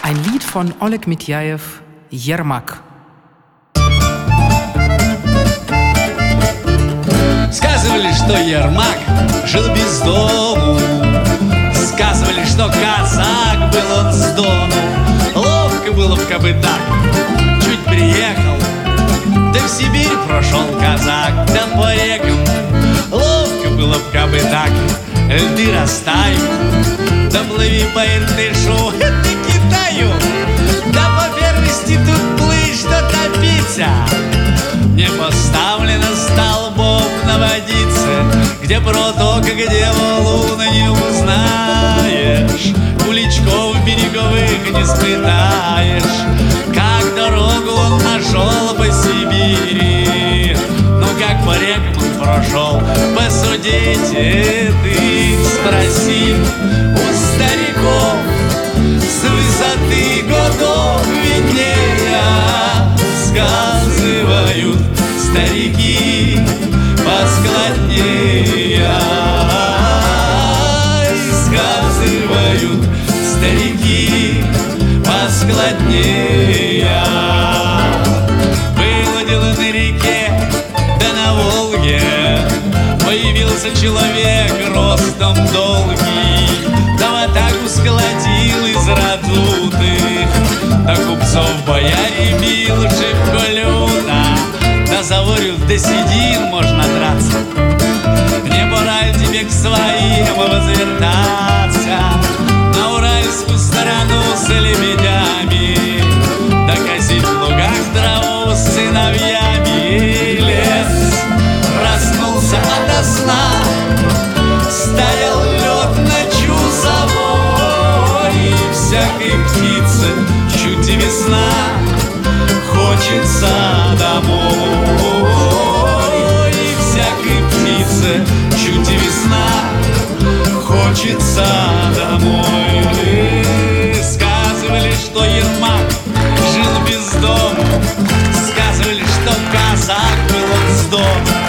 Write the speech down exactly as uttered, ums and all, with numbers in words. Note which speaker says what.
Speaker 1: Ein Lied von Oleg Mityayev, Ермак.
Speaker 2: Сказывали, что Ермак жил без дому. Сказывали, что казак был он с дону. Ловко было в копытах, чуть приехал, да в Сибирь прошел казак, да по рекам. Ловко было в копытах, льды растают, да плыви по Иртышу, это Китаю. Да по первости тут плыть, что топиться. Не поставлено столбов наводиться, где проток, где валуна не узнаешь, куличков береговых не спытаешь. Как дорогу он нашел по Сибири, ну как по рекам он прошел, посудите ты, спроси у стариков, с высоты годов виднее. Сказывают старики поскладнее, сказывают старики поскладнее. Было дело на реке, да на Волге появился человек ростом долгий, да в атаку сколотил из радутых, да купцов бояре бил шибко люто, да за ворю до седин можно драться. Не пора ли тебе к своим возвертаться на уральскую сторону с лебедями, да косить в лугах траву с сыновьями? Лес проснулся ото сна, стоял лед ночью зовой, и всякой птице чуть и весна хочется домой. И всякой птице чуть и весна хочется домой. Сказывали, что Ермак жил без дома, сказывали, что казак был он с дома.